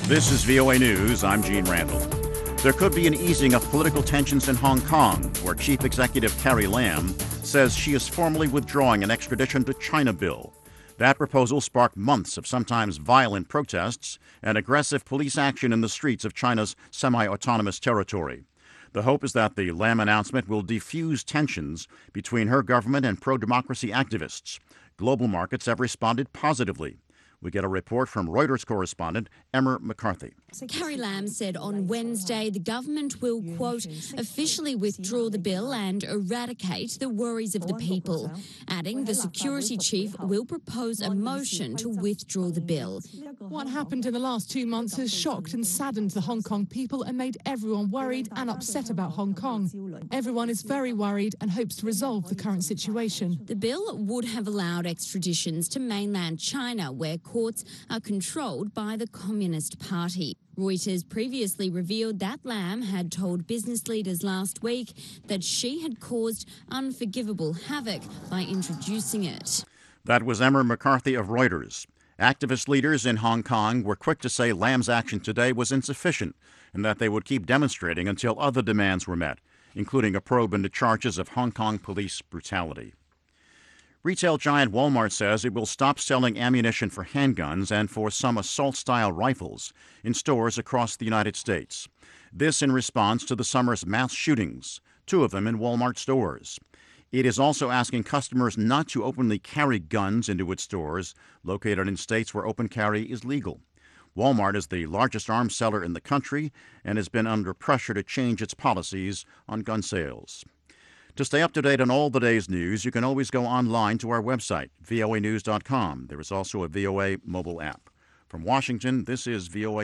This is VOA News. I'm Gene Randall. There could be an easing of political tensions in Hong Kong, where Chief Executive Carrie Lam says she is formally withdrawing an extradition to China bill. That proposal sparked months of sometimes violent protests and aggressive police action in the streets of China's semi-autonomous territory. The hope is that the Lam announcement will defuse tensions between her government and pro-democracy activists. Global markets have responded positively. We get a report from Reuters correspondent Emmer McCarthy. Carrie Lam said on Wednesday the government will, quote, officially withdraw the bill and eradicate the worries of the people, adding the security chief will propose a motion to withdraw the bill. What happened in the last 2 months has shocked and saddened the Hong Kong people and made everyone worried and upset about Hong Kong. Everyone is very worried and hopes to resolve the current situation. The bill would have allowed extraditions to mainland China, where courts are controlled by the Communist Party. Reuters previously revealed that Lam had told business leaders last week that she had caused unforgivable havoc by introducing it. That was Emmer McCarthy of Reuters. Activist leaders in Hong Kong were quick to say Lam's action today was insufficient and that they would keep demonstrating until other demands were met, including a probe into charges of Hong Kong police brutality. Retail giant Walmart says it will stop selling ammunition for handguns and for some assault-style rifles in stores across the United States. This in response to the summer's mass shootings, 2 of them in Walmart stores. It is also asking customers not to openly carry guns into its stores located in states where open carry is legal. Walmart is the largest arms seller in the country and has been under pressure to change its policies on gun sales. To stay up to date on all the day's news, you can always go online to our website, voanews.com. There is also a VOA mobile app. From Washington, this is VOA